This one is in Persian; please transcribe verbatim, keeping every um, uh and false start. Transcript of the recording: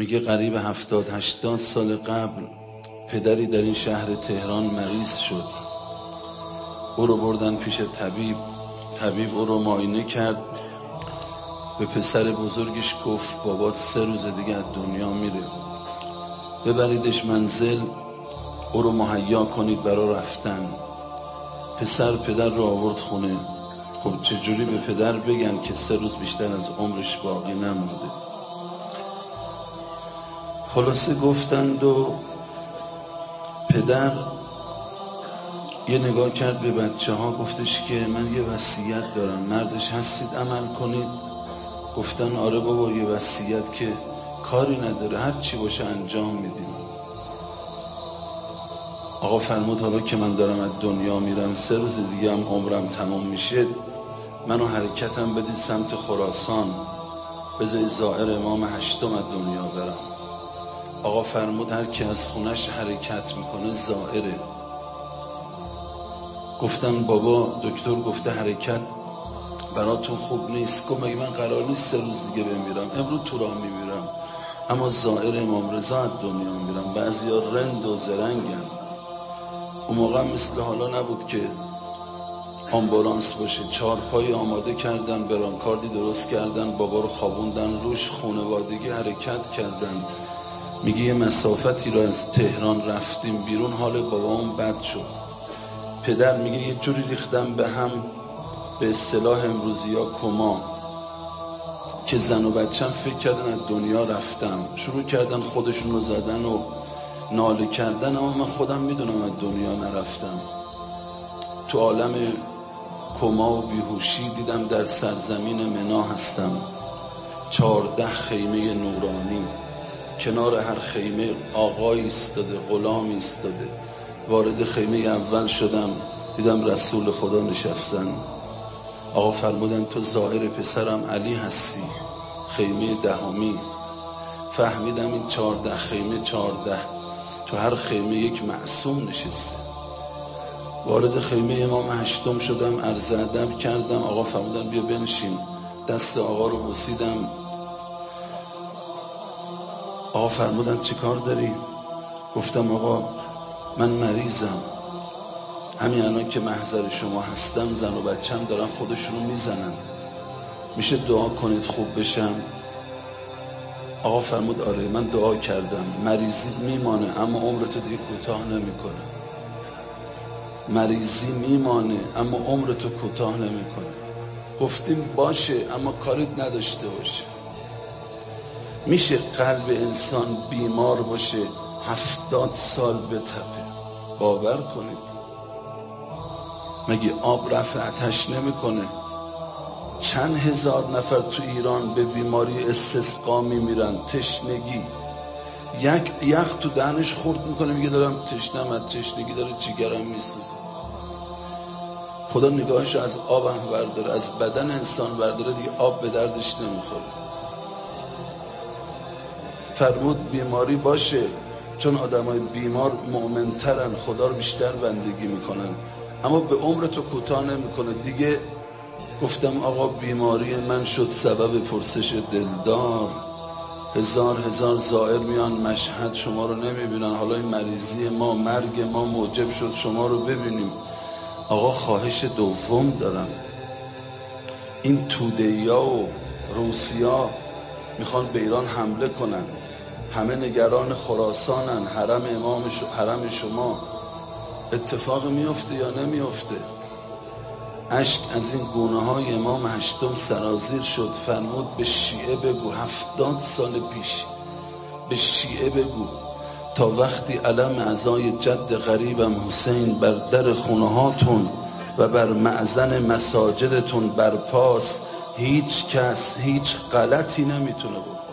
میگه قریب هفتاد هشتاد سال قبل پدری در این شهر تهران مریض شد. او رو بردن پیش طبیب. طبیب او رو معاینه کرد، به پسر بزرگش گفت بابات سه روز دیگه از دنیا میره، ببریدش منزل، او رو مهیا کنید برای رفتن. پسر پدر رو آورد خونه. خب چجوری به پدر بگن که سه روز بیشتر از عمرش باقی نمونده؟ خلاصه گفتند و پدر یه نگاه کرد به بچه ها، گفتش که من یه وصیت دارم، مردش هستید عمل کنید؟ گفتن آره بابا، یه وصیت که کاری نداره، هر چی باشه انجام میدیم. آقا فرمود حالا که من دارم از دنیا میرم، سه روز دیگه هم عمرم تموم میشه، منو حرکتم بدید سمت خراسان، بذارید زائر امام هشتم از دنیا برم. آقا فرمود هر کی از خونش حرکت میکنه زائره. گفتن بابا دکتر گفته حرکت براتون خوب نیست. گفت مگه من قرار نیست سه روز دیگه بمیرم؟ امروز تو راه میمیرم، اما زائر امام رضا از دنیا میرم. بعضیا رند و زرنگن. اون موقع مثل حالا نبود که آمبولانس باشه، چهارپایی آماده کردن، برانکاردی درست کردن، بابا رو خوابوندن روش، خانوادگی حرکت کردن. میگه یه مسافتی رو از تهران رفتیم بیرون، حال بابامون بد شد. پدر میگه یه جوری ریختم به هم، به اصطلاح امروزی ها کما، که زن و بچم فکر کردن از دنیا رفتم. شروع کردن خودشون رو زدن و ناله کردن، اما من خودم میدونم از دنیا نرفتم. تو عالم کما و بیهوشی دیدم در سرزمین منا هستم. چهارده خیمه نورانی، کنار هر خیمه آقایی ایستاده، غلامی ایستاده. وارد خیمه اول شدم، دیدم رسول خدا نشستن. آقا فرمودن تو زائر پسرم علی هستی، خیمه دهمی. فهمیدم این چهارده خیمه چهارده، تو هر خیمه یک معصوم نشسته. وارد خیمه امام هشتم شدم، عرض ادب کردم. آقا فرمودن بیا بنشین. دست آقا رو بوسیدم. آقا فرمودن چی کار داری؟ گفتم آقا من مریضم، همین الان که محضر شما هستم زن و بچم دارن خودشونو میزنن، میشه دعا کنید خوب بشم؟ آقا فرمود آره. من دعا کردم، مریضی میمانه اما عمرتو دیگه کوتاه نمیکنه. مریضی میمانه اما عمرتو کوتاه نمیکنه. گفتیم باشه، اما کاریت نداشته باشه. میشه قلب انسان بیمار باشه هفتاد سال بتپه؟ باور کنید. مگه آب رفع آتش نمیکنه؟ چند هزار نفر تو ایران به بیماری استسقا میمیرن، تشنگی. یک یخ تو دهنش خورد میکنه، میگه دارم تشنم، از تشنگی داره جگرم میسوزه. خدا نگاهش از آب هم برداره، از بدن انسان برداره، دیگه آب به دردش نمیخوره. فرمود بیماری باشه، چون آدمای بیمار مؤمن‌ترن، خدا رو بیشتر بندگی میکنن، اما به عمرتو کوتاه نمیکنه دیگه. گفتم آقا بیماری من شد سبب پرسش دلدار. هزار هزار زائر میان مشهد شما رو نمیبینن، حالا این مریضی ما، مرگ ما موجب شد شما رو ببینیم. آقا خواهش دوم دارم، این توده‌ها و روسیا میخوان به ایران حمله کنن، همه نگران خراسانن، حرم امام ش... حرم شما. اتفاق میفته یا نمیفته؟ اشک از این گونه های امام هشتم سرازیر شد. فرمود به شیعه بگو، هفتاد سال پیش به شیعه بگو تا وقتی علم اعضای جد غریبم حسین بر در خونه هاتون و بر معزن مساجدتون برپاس، هیچ کس هیچ غلطی نمیتونه بکنه.